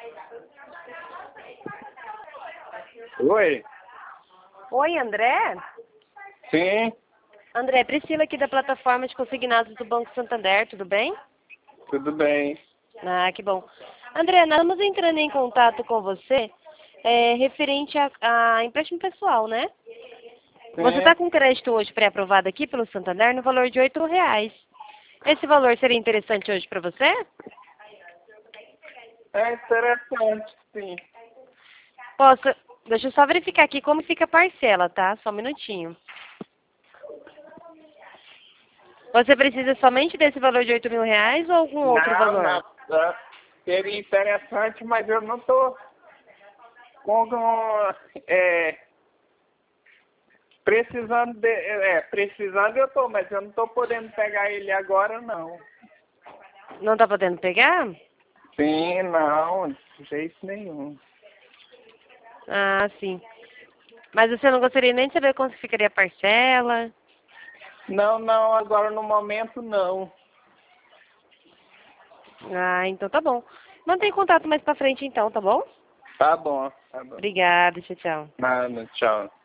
Oi? Oi, André? Sim, André, Priscila aqui da plataforma de consignados do Banco Santander, tudo bem? tudo bem. Ah, que bom. André, nós estamos entrando em contato com você referente a empréstimo pessoal, né? Você Sim, está com crédito hoje pré-aprovado aqui pelo Santander no valor de R$ 8. Esse valor seria interessante hoje para você? é interessante, sim. Posso? Deixa eu só verificar aqui como fica a parcela, tá? Só um minutinho. Você precisa somente desse valor de R$ 8.000 ou algum outro Não, valor? não, seria interessante, mas eu não tô com, é, precisando eu tô, mas eu não tô podendo pegar ele agora, não. Não está podendo pegar? Sim, não, de jeito nenhum. Ah, sim. Mas você não gostaria nem de saber quanto ficaria a parcela? Não, não, agora no momento não. Ah, então tá bom. Mantém contato mais pra frente então, tá bom? Tá bom, tá bom. Obrigada, tchau, tchau. Nada, tchau.